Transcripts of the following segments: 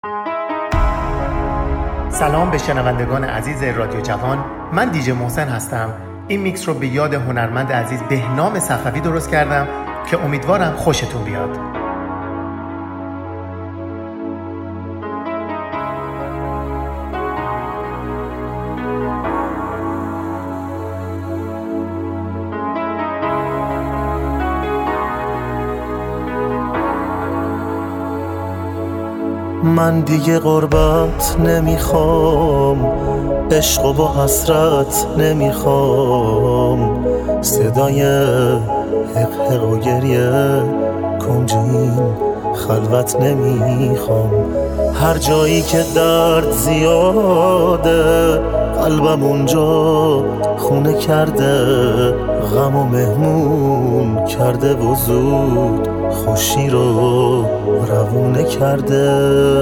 سلام به شنوندگان عزیز رادیو جوان، من دیجی محسن هستم. این میکس رو به یاد هنرمند عزیز بهنام صفوی درست کردم که امیدوارم خوشتون بیاد. من دیگه غربت نمیخوام، عشق و با حسرت نمیخوام، صدای حق حق و گریه کنج این خلوت نمیخوام. هر جایی که درد زیاده قلبم اونجا خونه کرده، غم و مهمون کرده و زود خوشی رو روونه کرده.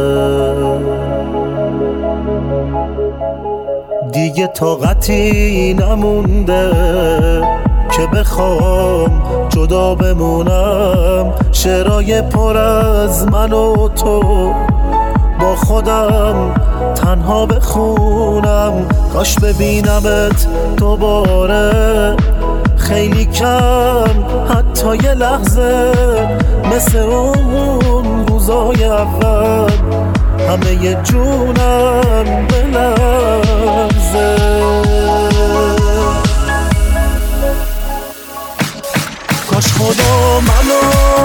دیگه طاقتی نمونده که بخوام جدا بمونم، شعرهای پر از من و تو با خودم تنها بخونم. کاش ببینمت دوباره خیلی کم، حتی یه لحظه، مثل اون روزای اول همه ی جونم بلرزه. کاش خدا منو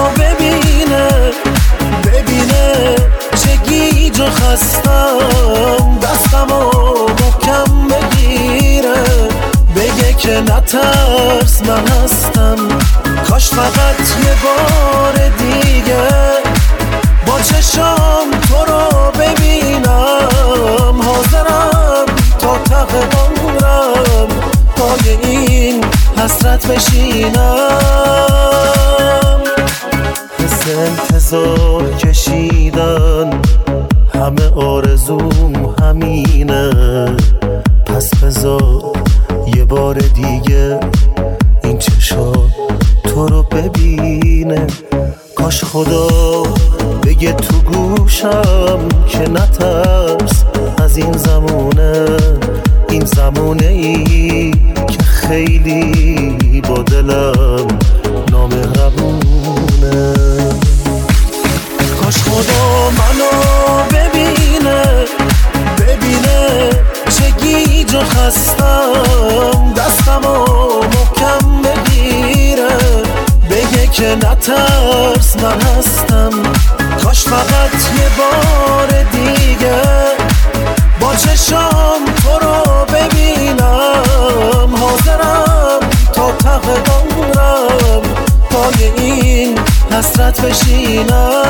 ببینه چه گیج و خستم، دستمو محکم بگیره بگه که نترس من هستم. کاش فقط یه بار دیگه با چشام تو رو ببینم، حاضرم تا ته عمرم پای این حسرت بشینم. حس انتظار کشیدن همه آرزوم همینه، پس بذار یه بار دیگه این چشا تو رو ببینه. کاش خدا بگه تو گوشم که نترس از این زمونه، این زمونه ای که خیلی با دلم نامهربونه. کاش خدا منو ببینه چه گیج و خستم، دستمو محکم بگیره بگه که نترس من هستم. کاش فقط یه بار دیگه با چشام تو رو ببینم، حاضرم تا ته عمرم پای این حسرت بشینم.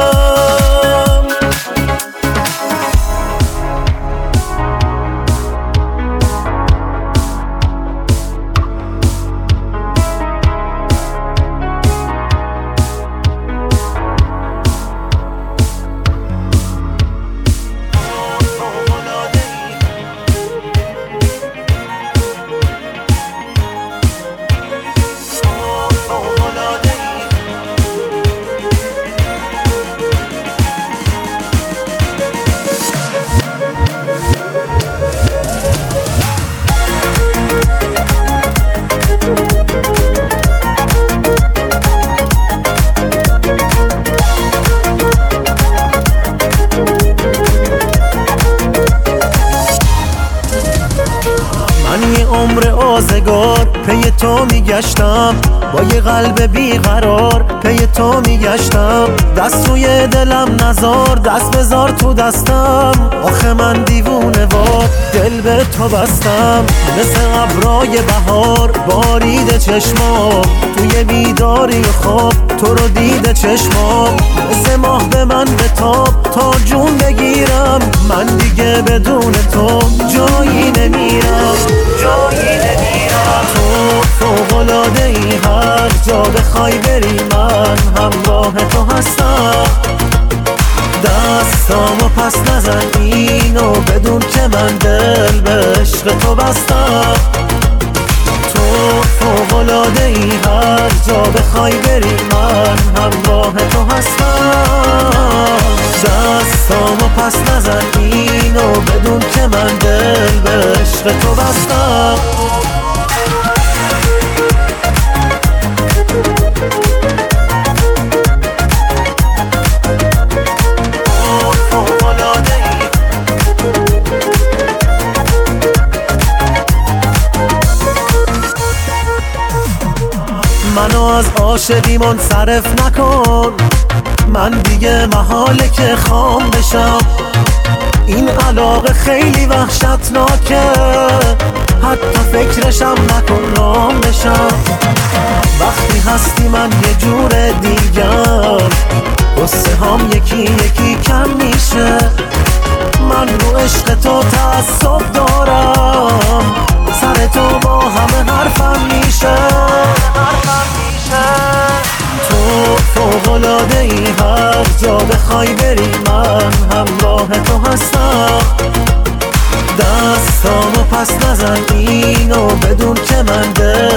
آزگار پی تو میگشتم، با یه قلب بیقرار پی تو میگشتم. دست روی دلم نزار، دست بذار تو دستم، آخه من دیوونه وار دل به تو بستم. مثل ابرای بهار بارید چشمام، توی بیداری خواب تو رو دیده چشمام. مثل ماه به من بتاب تا جون بگیرم، من دیگه بدون تو جایی نمیرم. تو فوق‌العاده ای، هر جا بخوای بری من همراه تو هستم. دستامو پس نزن اینو بدون که من دل به عشق تو بستم. تو فوق فوق‌العاده‌ای، هر جا بخوای بری من همراه تو هستم. دستامو پس نزن اینو بدون که من دل به عشق تو بستم. منو از عاشقی منصرف نکن، من دیگه محاله که خام بشم. این علاقه خیلی وحشتناکه، حتی فکرشم نکن رام بشم. وقتی هستی من یه جور دیگم، قصه هم یکی یکی کم میشه. من رو عشق تو تعصب دارم، سر تو با همه حرفم میشه. تو فوق‌العاده‌ای، هر جا بخوای بری من همراه تو هستم. دستامو پس نزن اینو بدون که من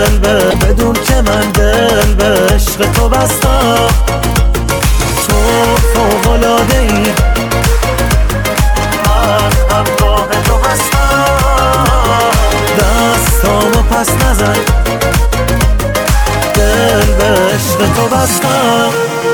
دل به عشق تو بستم. تو فوق‌العاده‌ای، من همراه تو هستم. دستامو پس نزن دل به عشق تو بستم.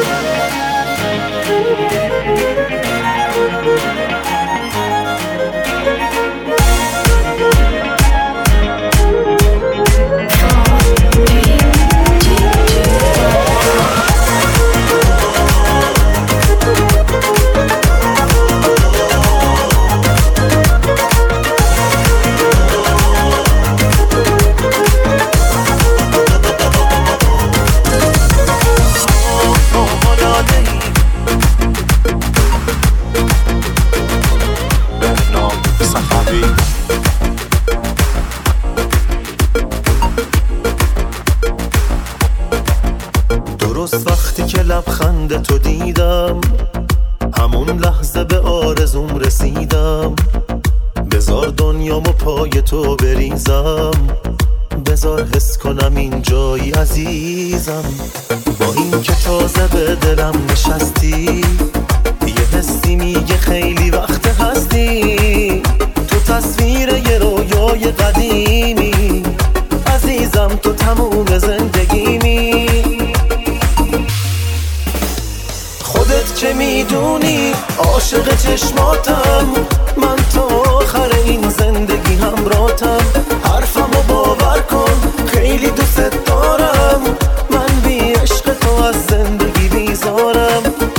درست وقتی که لبخند تو دیدم، همون لحظه به آرزوم رسیدم. بذار دنیامو پای تو بریزم، بذار حس کنم این جایی عزیزم. با این که تازه به دلم نشستی، یه حسی میگه خیلی وقت هستی. تو تصویر یه رویای قدیمی، عزیزم تو تموم زندگیمی. خودت که میدونی عاشق چشماتم، من تا آخر این زندگی همراهتم. حرفمو باور کن خیلی دوست دارم، من بی عشق تو از زندگی بیزارم.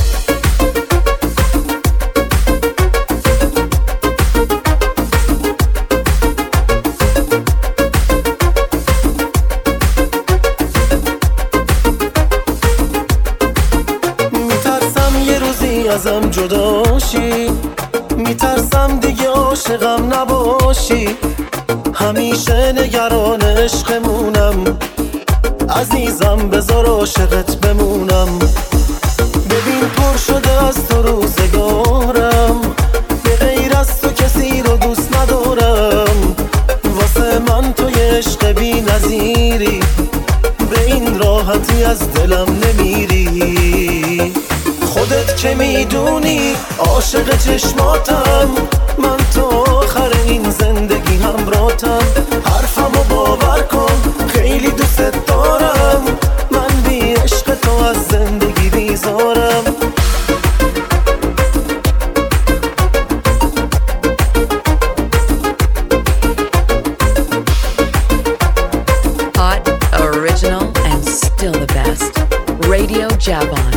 ازم جداشی، میترسم دیگه عاشقم نباشی. همیشه نگران عشقمونم، عزیزم بذار عاشقت بمونم. ببین پر شده از تو روزگارم، به غیر از تو کسی رو دوست ندارم. واسه من تو یه عشق بی نظیری، به این راحتی از دلم نمیری. خودت که میدونی عاشق چشماتم، من تا آخر این زندگی همراهتم. حرفمو باور کن خیلی دوست دارم، من بی عشق تو از زندگی بیزارم. Hot, original and still the best. Radio Javon.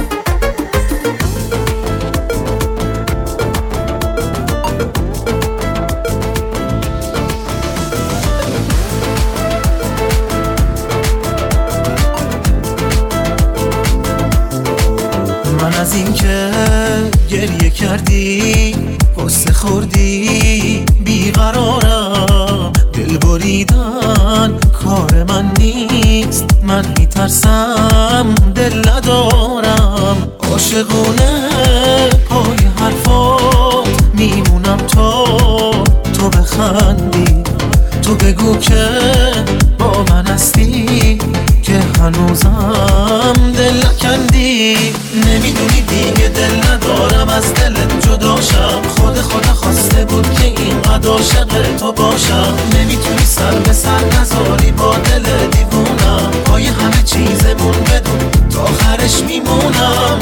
از این که گریه کردی، قصه خوردی، بیقرارم. دل بریدن کار من نیست، من میترسم دل ندارم. عاشقونه پای حرفات میمونم تو بخندی، تو بگو که با من هستی. هنوزم دل نکندی. نمیدونی دیگه دل ندارم از دلت جداشم. خدا خواسته بود که اینقدر عاشق تو باشم. نمیتونی سر به سر نذاری با دل دیوونم. پای همه چیزمون بدون تا آخرش میمونم.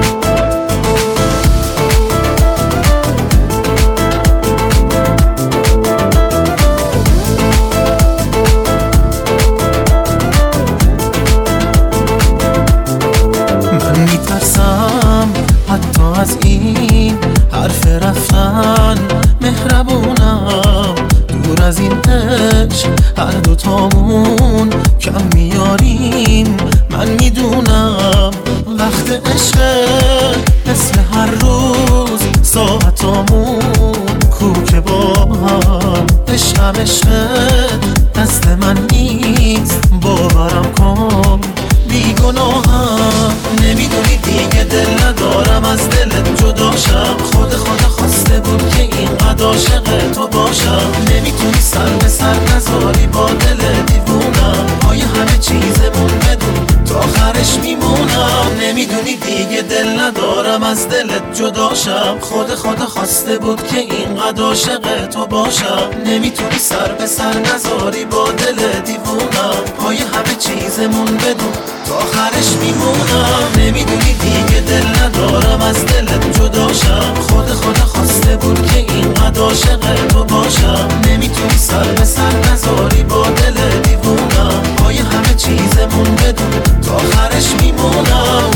حتی از این حرف رفتن مهربونم. دور از این عشق هر دوتامون کم میاریم. من میدونم وقت عشق مثل هر روز ساعتامون کوکه با هم. عشقم دست من نیست باورم کن بیگناهم. نمیدونی دیگه دل ندارم از دلت جداشم. خدا خواسته بود که اینقدر عاشق تو باشم. نمیتونی سر به سر نذاری با دل دیوونم. پای همه چیزمون بدون تا آخرش میمونم. نمیدونی دیگه دل ندارم از دلت جداشم. خدا خواسته بود که اینقدر عاشق تو باشم. نمیتونی سر به سر نذاری با دل دیوونم. پای همه چیزمون بدون تا آخرش میمونم. نمیدونی دیگه دل ندارم از دلت جداشم. خدا خواسته بود که اینقدر عاشق تو باشم. نمیتونی سر به سر نذاری با دل دیوونم. پای همه چیزمون بدون تا آخرش میمونم.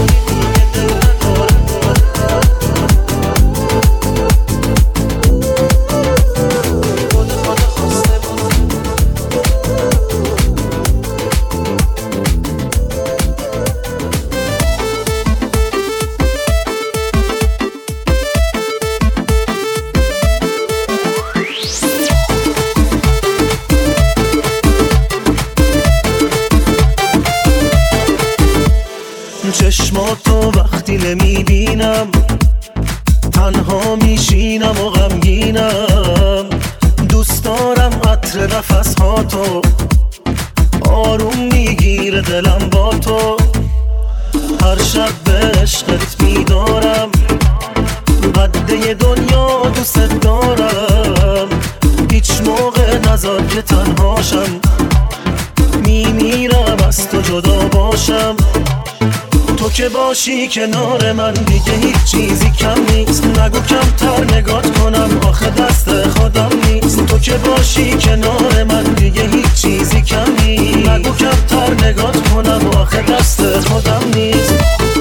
چشماتو وقتی نمیبینم تنها میشینم و غمگینم. دوست دارم عطر نفسهاتو آروم میگیره دلم با تو. هر شب به عشقت میدارم قده دنیا دوست دارم. هیچ موقع نذار که تنهاشم. میمیرم از تو جدا باشم. تو که باشی کنار من دیگه هیچ چیزی کم نیست. نگو کمتر نگات کنم آخه دست خودم نیست. تو که باشی کنار من دیگه هیچ چیزی کم نیست. نگو کمتر نگات کنم آخه دست خودم نیست.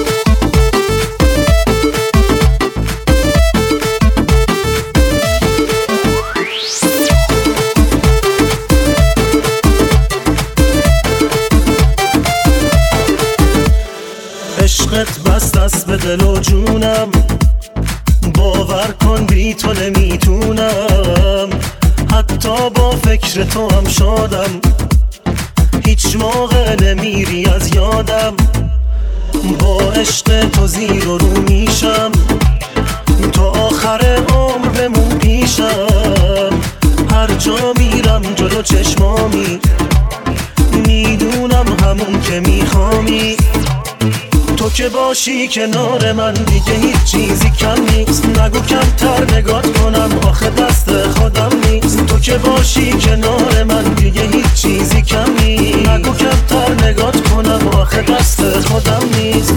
عشقت بست دست به دل و جونم. باور کن بی تو نمیتونم. حتی با فکر تو هم شادم. هیچ موقع نمیری از یادم. با عشق تو زیر و رو میشم. تا آخر عمر بمون پیشم. هر جا میرم جلو چشمامی. میدونم همون که میخوامی. تو که باشی کنار من دیگه هیچ چیزی کم نیست. نگو کمتر نگات کنم آخه دست خودم نیست. تو که باشی کنار من دیگه هیچ چیزی کم نیست. نگو کمتر نگات کنم آخه دست خودم نیست.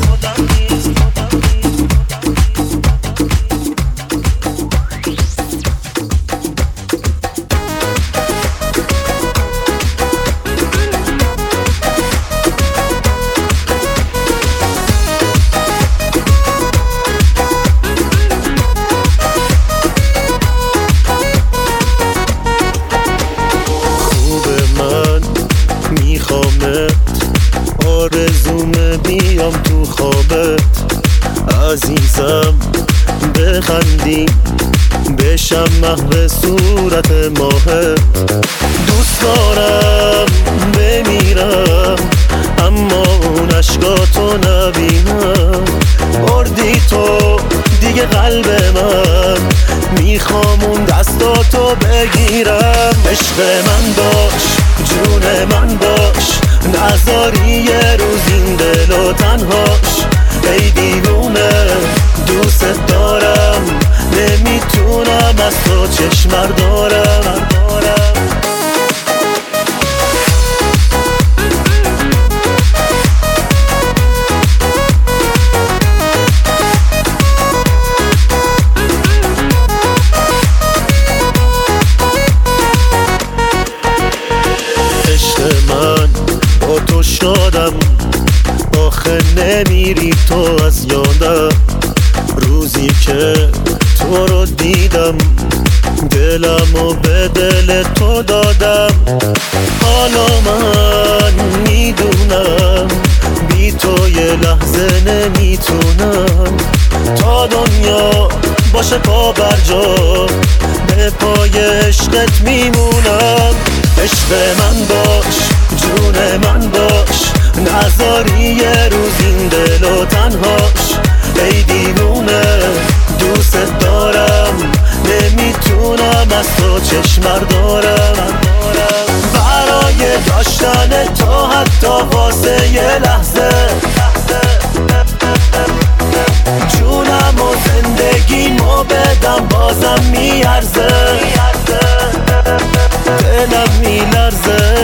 آرزومه بیام تو خوابت عزیزم بخندی بشم محو صورت ماهت. دوست دارم بمیرم اما اون عشقاتو نبینم. بردی تو دیگه قلب من میخوام اون دستاتو بگیرم. عشق من باش جون من باش نذاری یه روز این دل و تنهاش. ای دیوونه دوست دارم، نمیتونم از تو چشم دارم. من با تو شادم، آخه نمیری تو از یادم. روزی که تو رو دیدم دلمو به دل تو دادم. حالا من میدونم بی تو یه لحظه نمیتونم. تا دنیا باشه پا بر جا به پای عشقت میمونم. عشق من باش، جون من باش، نذاری یه روز این دل و تنهاش. ای دیوونه دوست دارم، نمیتونم از تو چشم دارم. برای داشتن تو حتی واسه یه لحظه جونم و زندگیمو بدم بازم میارزه. دلم میلرزه.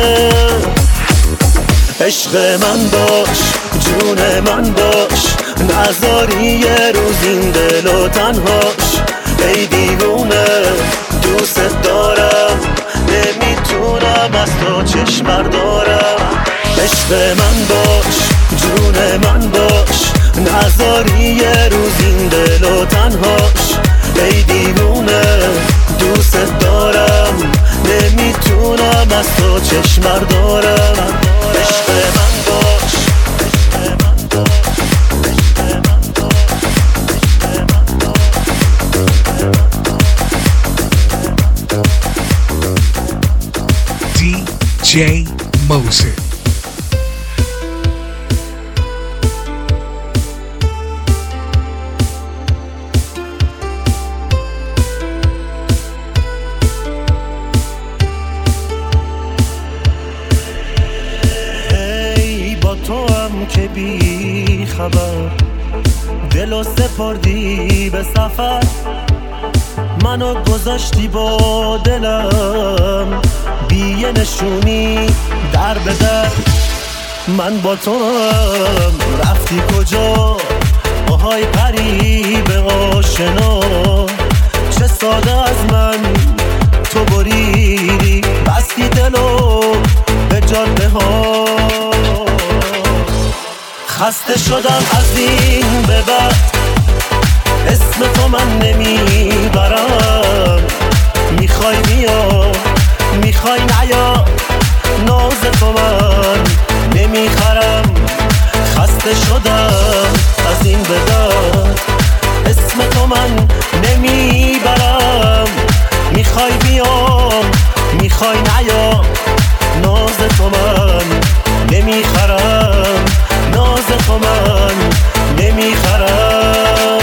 عشق من باش، جون من باش، نذاری یه روز این دل و تنهاش. ای دیوونه دوست دارم، نمیتونم از تو چشم دارم. عشق من باش، جون من باش، نذاری یه روز این دل و تنهاش. ای دیوونه دوست دارم، نمیتونم از تو چشم دارم. عشق من باش، عشق من باش، عشق من باش. DJ Moses. که بی خبر دلو سپردی به سفر، منو گذاشتی با دلم بی یه نشونی در به در. من با تو هم رفتی کجا، آهای قریب آشنا. چه ساده از من تو بریدی، بستی دلو به جاده ها. خسته شدم از این به بعد، اسم تو من نمیبرم. میخوای بیا، میخوای نیا، ناز تو من نمیخرم. خسته شدم از این به بعد، اسم تو من نمیبرم. میخوای بیا، میخوای نیا، ناز تو من نمیخرم. ناز تو من نمیخرم.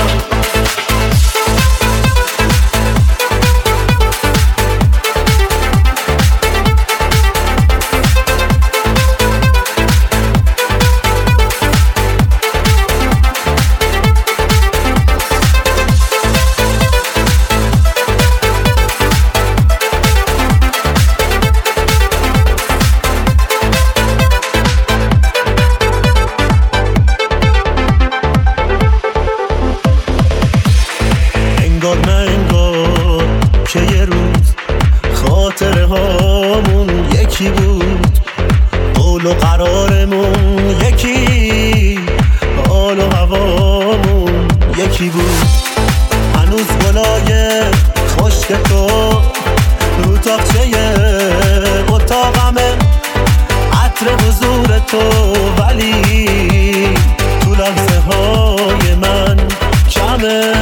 که یه روز خاطره هامون یکی بود، قول و قرارمون یکی، حال و هوامون یکی بود. هنوز گلای خشک تو رو تاقچه اتاقمه، عطر حضور تو ولی تو لحظه های من کمه.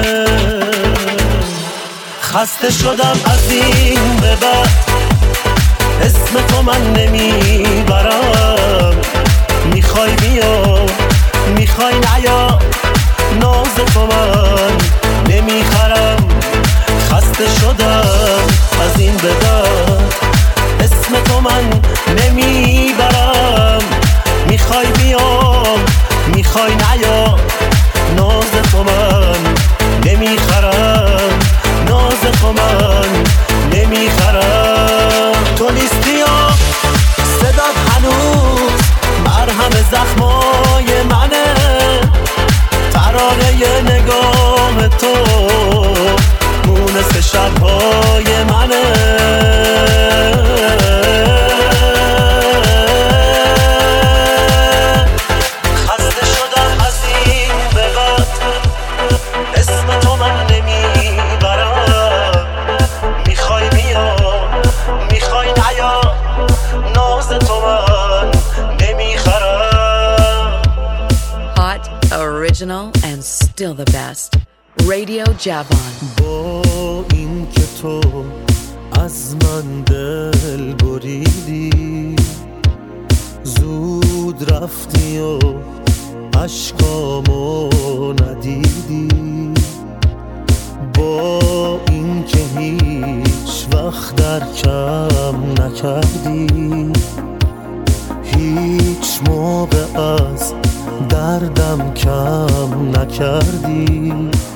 خسته شدم از این به بعد، اسم تو من نمیبرم. میخوای بیا، میخوای نیا، ناز تو من نمیخرم. خسته شدم از این به بعد، اسم تو من نمیبرم. منه، ترانه نگاه تو مونس شبهای منه. خسته شدم از این به بعد اسم تو من نمیبرم، میخوای بیا میخوای نیا، ناز تو من نمیخرم. Hot, original, and still the best. Radio Javon. با این که تو از من دل بریدی، زود رفتی و اشکامو ندیدی، با این که هیچ وقت در کم نکردی، هیچ موقع از دردم کم نکردی.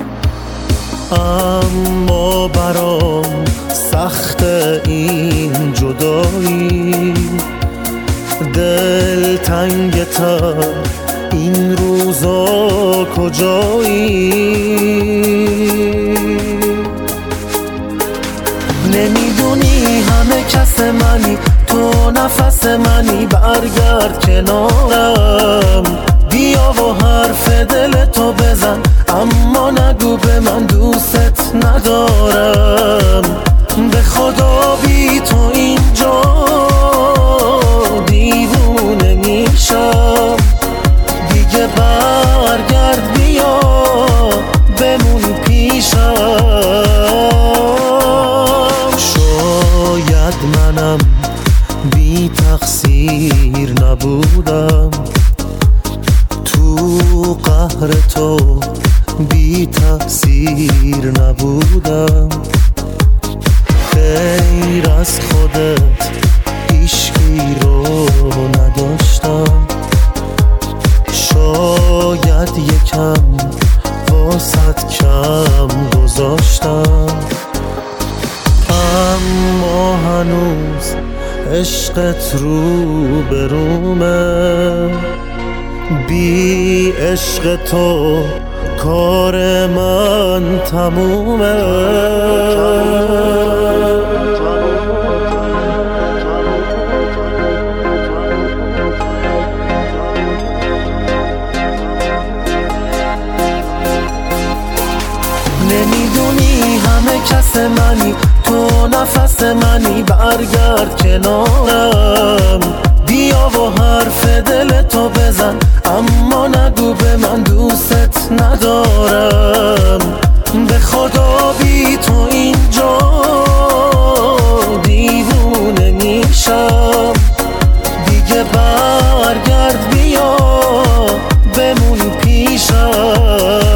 اما برام سخت این جدایی، دل تنگتر این روزا کجایی؟ نمیدونی همه کس منی، تو نفس منی، برگرد کنارم، بیا و حرف دل تو بزن، اما نگو به من دوست ندارم. به خدا بی تو اینجا دیوونه میشم، دیگه برگرد بیا بمون پیشم. شاید منم بی تقصیر نبودم، تو قهر تو بی تقصیر نبودم، غیر از خودت هیچکی رو نداشتم. شاید یکم واسط کم گذاشتم، اما هنوز عشقت رو به رومه، بی عشق تو کار من تمومه. نمیدونی همه کس منی، تو نفس منی، برگرد کنارم، بیا و حرف دل تو بزن، اما نگو به من دوست ندارم. به خدا بی تو اینجا دیوونه میشم، دیگه برگرد بیا بمون پیشم.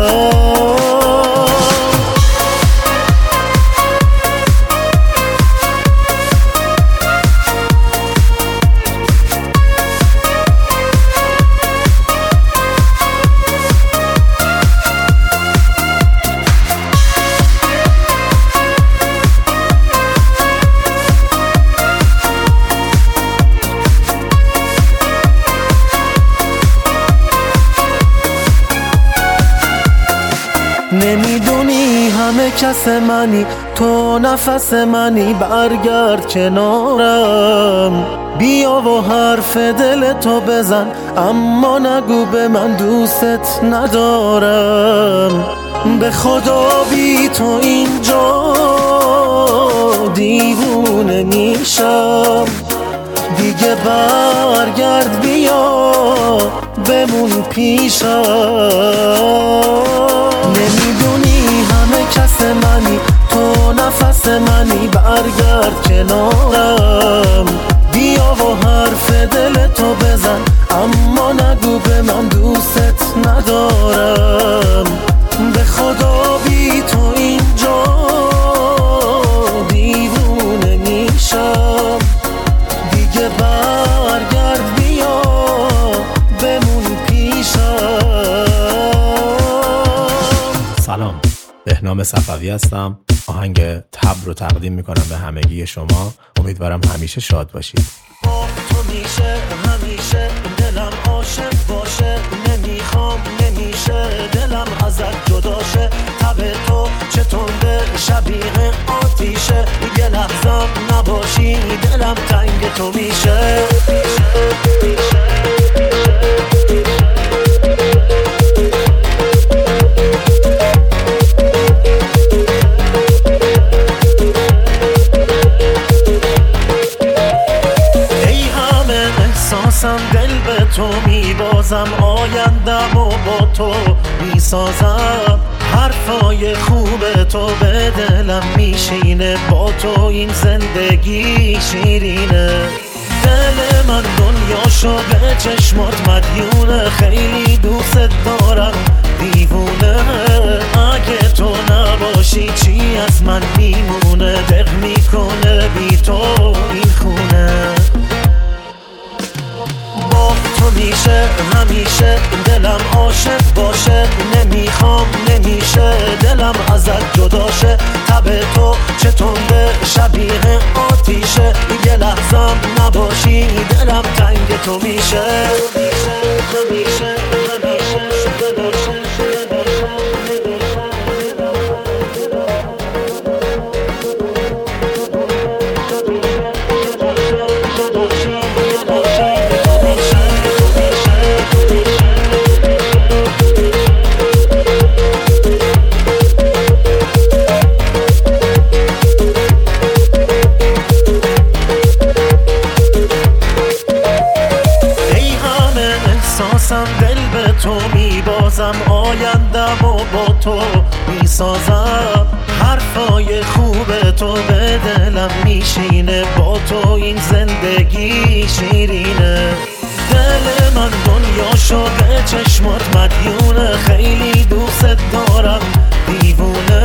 نمیدونی همه کس منی، تو نفس منی، برگرد کنارم، بیا و حرف دل تو بزن، اما نگو به من دوست ندارم. به خدا بی تو اینجا دیوونه میشم، دیگه برگرد بیا بمون پیشم. نمیدونی همه کس منی، تو نفس منی، برگرد کنارم، بیا و حرف دل تو بزن، اما نگو به من دوست ندارم. به خدا بی تو اینجا دیوونه میشم، دیگه برگرد بیا بمون پیشم. سلام، بهنام صفوی هستم. آهنگ تبر رو تقدیم میکنم به همگی شما. امیدوارم همیشه شاد باشید. تو میشه همیشه دلم عاشق باشه، نمیخوام نمیشه دلم ازت جداشه، تب تو چه تنده شبیه آتیشه، یه لحظم نباشی دلم تنگ تو میشه. دل به تو میبازم، آیندم و با تو میسازم، حرفای خوب تو به دلم میشینه، با تو این زندگی شیرینه. دل من دنیاشو به چشمات مدیونه، خیلی دوست دارم دیوونه، اگه تو نباشی چی از من میمونه، دق میکنه بی تو این خونه. تو میشه همیشه دلم عاشق باشه، نمیخوام نمیشه دلم ازت جداشه، تب تو چه تنده شبیه آتیشه، یه لحظم نباشی دلم تنگ تو میشه. دل به تو میبازم، آیندم و با تو میسازم، حرفای خوب تو به دلم میشینه، با تو این زندگی شیرینه. دل من دنیاشو به چشمات مدیونه، خیلی دوست دارم دیوونه،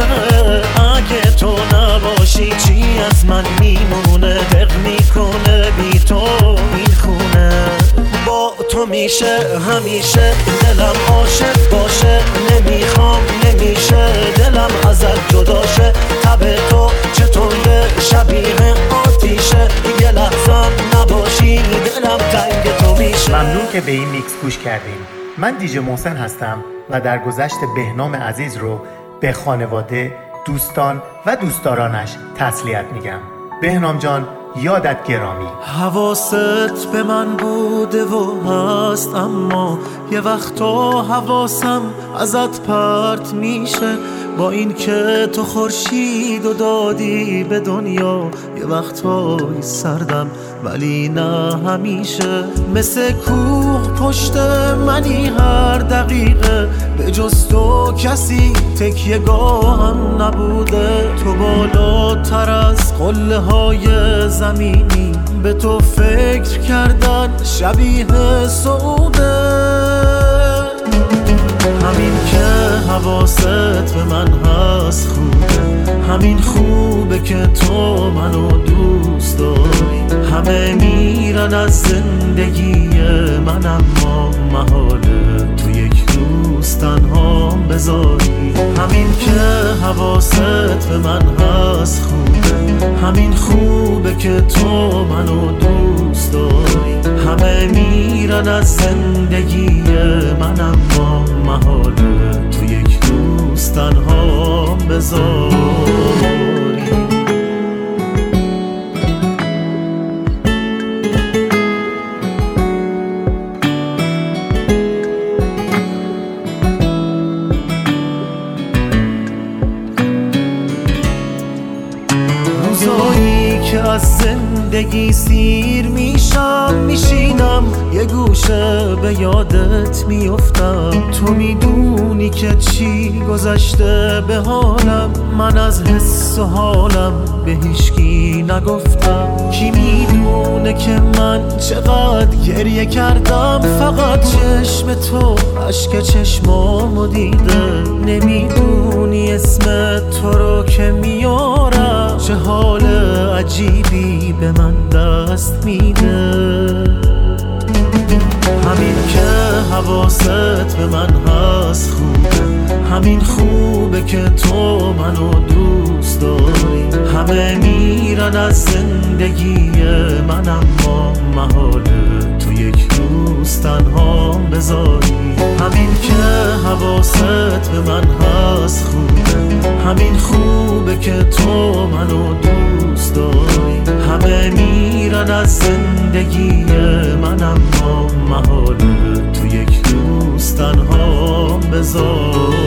اگه تو نباشی چی از من میمونه، دق میکنه بی تو این خونه. با تو میشه همیشه دلم عاشق باشه، نمیخوام نمیشه دلم ازت جداشه، تب تو چه تنده شبیه آتیشه، یه لحظم نباشی دلم تنگ تو میشه. ممنون که به این میکس گوش کردیم. من دیجی محسن هستم و در گذشت بهنام عزیز رو به خانواده، دوستان و دوستدارانش تسلیت میگم. بهنام جان یادت گرامی. حواست به من بوده و هست، اما یه وقتا حواسم ازت پرت میشه، با این که تو خورشید و دادی به دنیا، یه وقتایی سردم ولی نه همیشه، مثل کوه پشت منی هر دقیقه، به جز تو کسی تکیه گاهم نبوده، تو بالاتر از قله های زمینی، به تو فکر کردن شبیه سعوده، همین که حواست به من هست خوبه، همین خوبه که تو منو دوست داری، همه میرن از زندگی من اما محاله تو یک روز تنها بذاری، همین که حواست به من هست خوبه، همین خوبه که تو منو دوست داری، همه میرن از زندگی من اما محاله تو یک روز تنها بذاری. از زندگی سیر میشم، میشینم یه گوشه به یادت میافتم، تو میدونی که چی گذشته به حالم، من از حس و حالم به هیچکی نگفتم، کی میدونه که من چقدر گریه کردم، فقط چشم تو اشک چشمامو دیده، نمیدونی اسم تو رو که میارم، چه حال عجیبی به من دست میده، همین که حواست به من هست خوبه، همین خوبه خوبه که تو منو دوست داری. همه میرن از زندگی من اما محاله تو یک روز تنها بذاری. همین که حواست به من هست خوبه، همین خوبه که تو منو دوست داری. همه میرن از زندگی من اما محاله تو یک روز تنها بذاری.